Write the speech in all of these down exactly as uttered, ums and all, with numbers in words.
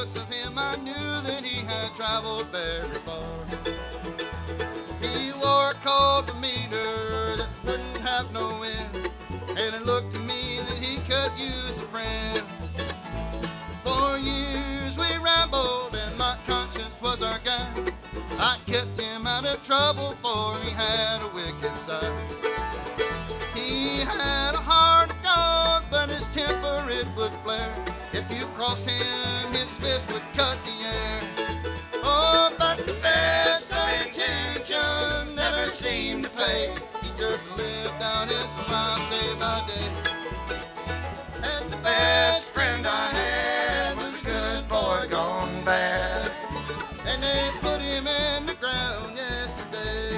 looks of him, I knew that he had traveled very far. He wore a coat demeanor that wouldn't have no end, and it looked to me that he could use a friend. For years we rambled, and my conscience was our guide. I kept him out of trouble, for he had a wicked side. He had a heart of gold, but his temper it would flare. If you crossed him, his fist would cut the air. Oh, but the best of intention never seemed to pay. He just lived out his life day by day. And the best friend I had was a good boy gone bad. And they put him in the ground yesterday.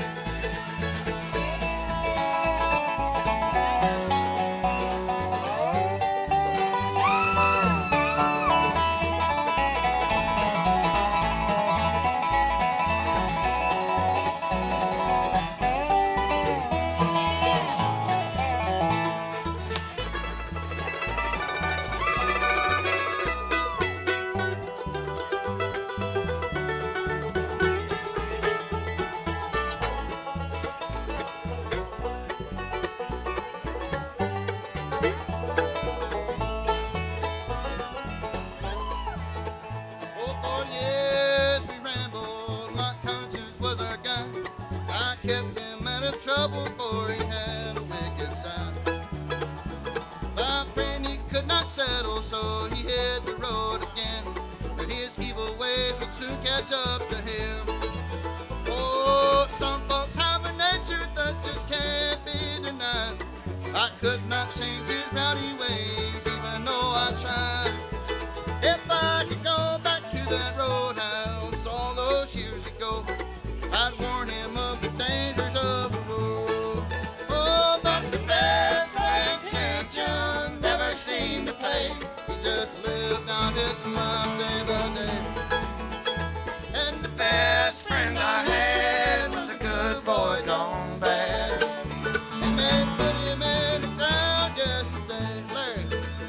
Kept him out of trouble, for he had a wicked side. My friend, he could not settle, so he hit the road again. But his evil ways would soon catch up to him. Oh, some folks have a nature that just can't be denied. I could not change his rowdy ways, even though I tried. If I could go back to that roadhouse all those years ago, I'd warn him of the dangers of the road. Oh, but the best of intention never seemed to pay. He just lived out his life day by day. And the best friend I had was a good boy gone bad. And they put him in the ground yesterday. Larry.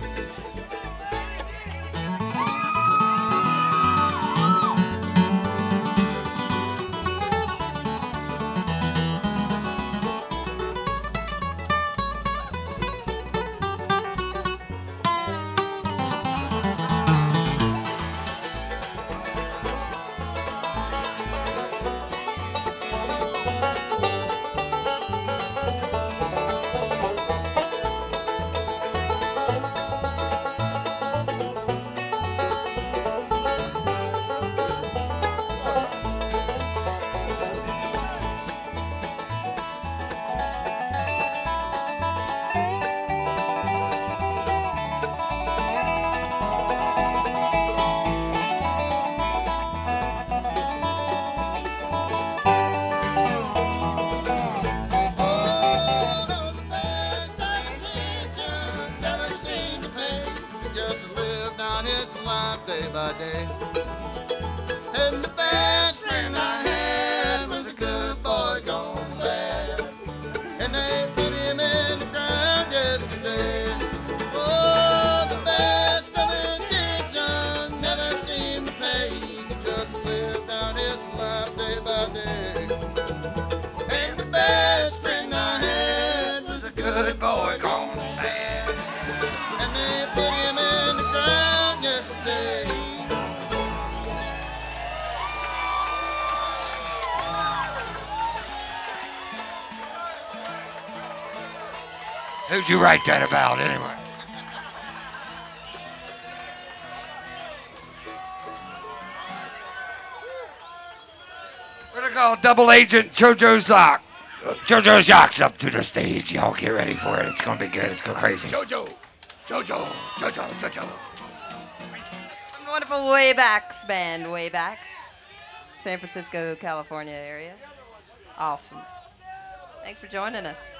Day by day. And the best friend I had was a good boy gone bad. And they put him in the ground yesterday. Oh, the best of intention never seemed to pay. He just lived out his life day by day. And the best friend I had was a good boy gone bad. And they put him in the ground yesterday. Who'd you write that about, anyway? We're gonna call Double Agent JoJo Zock. Uh, JoJo Zock's up to the stage. Y'all get ready for it. It's gonna be good. It's gonna crazy. JoJo, JoJo, JoJo, JoJo. Wonderful Waybacks band, Waybacks, San Francisco, California area. Awesome. Thanks for joining us.